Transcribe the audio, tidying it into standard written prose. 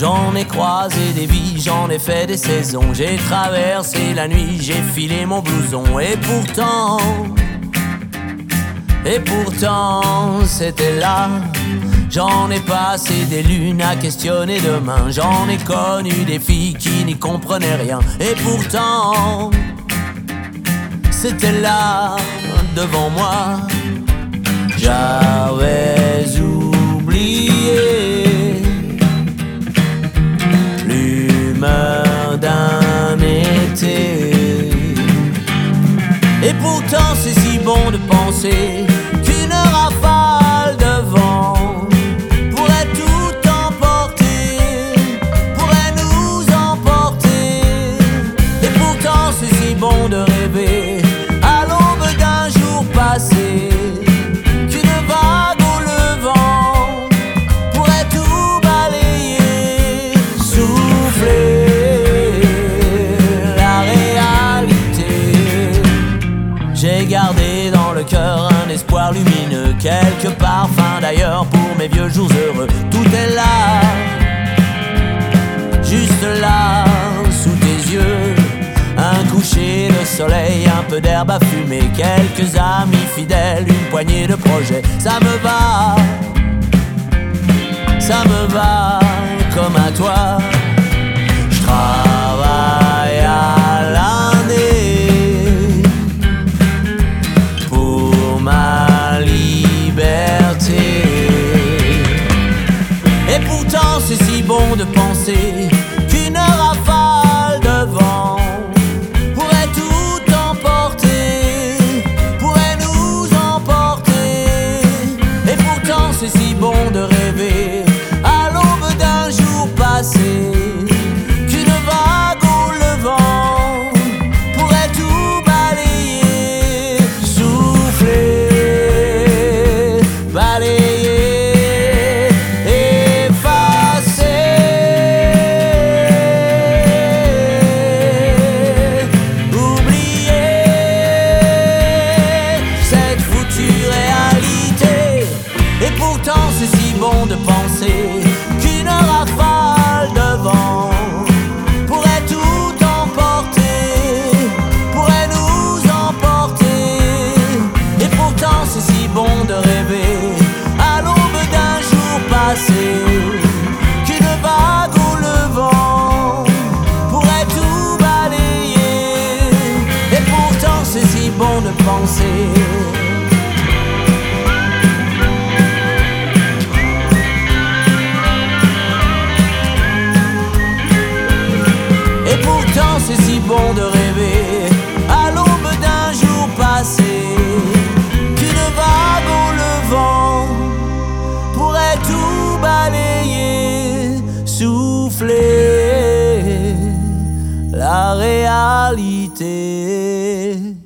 J'en ai croisé des vies, j'en ai fait des saisons. J'ai traversé la nuit, j'ai filé mon blouson. Et pourtant, c'était là. J'en ai passé des lunes à questionner demain. J'en ai connu des filles qui n'y comprenaient rien. Et pourtant, c'était là, devant moi. J'avais oublié l'humeur d'un été. Et pourtant c'est si bon de penser qu'une rafale de vent pourrait tout emporter, pourrait nous emporter. Et pourtant c'est si bon de rêver à l'aube d'un jour passé qu'une vague au levant pourrait tout balayer, souffler la réalité. J'ai gardé dans le cœur un espoir lumineux, quelques parfums d'ailleurs pour mes vieux jours heureux. Tout est là, juste là, sous tes yeux. Un coucher de soleil, un peu d'herbe à fumer, quelques amis fidèles, une poignée de projets. Ça me va comme à toi. Je travaille à l'année pour ma liberté. Et pourtant c'est si bon de penser qu'une rafale de vent pourrait tout emporter, pourrait nous emporter. Et pourtant c'est si bon de rêver à l'aube d'un jour passé qu'une vague au levant pourrait tout balayer, souffler, balayer, effacer, oublier cette foutue réalité. Et pourtant c'est si bon de penser qu'une rafale de vent pourrait tout emporter, pourrait nous emporter. Et pourtant c'est si bon de rêver à l'aube d'un jour passé qu'une vague au levant pourrait tout balayer. Et pourtant c'est si bon de penser. Et pourtant c'est si bon de rêver à l'aube d'un jour passé qu'une vague au levant pourrait tout balayer, souffler la réalité.